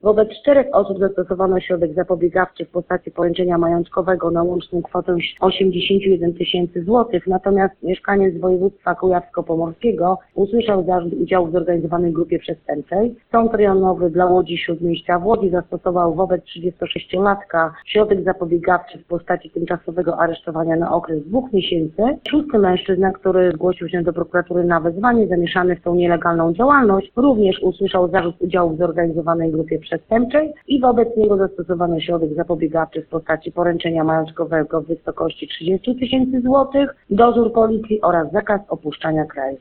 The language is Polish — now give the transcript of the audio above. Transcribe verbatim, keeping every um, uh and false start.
Wobec czterech osób zastosowano środek zapobiegawczy w postaci poręczenia majątkowego na łączną kwotę osiemdziesiąt jeden tysięcy złotych, natomiast mieszkaniec z województwa kujawsko-pomorskiego usłyszał zarzut udziału w zorganizowanej grupie przestępczej. Sąd rejonowy dla Łodzi Śródmieścia w Łodzi zastosował wobec trzydziestosześciolatka środek zapobiegawczy w postaci tymczasowego aresztowania na okres dwóch miesięcy. Szósty mężczyzna, który zgłosił się do prokuratury na wezwanie zamieszany w tą nielegalną działalność, również usłyszał zarzut udziału w zorganizowanej grupie przestępczej i wobec niego zastosowano środek zapobiegawczy w postaci poręczenia majątkowego w wysokości trzydziestu tysięcy złotych, dozór policji oraz zakaz opuszczania kraju.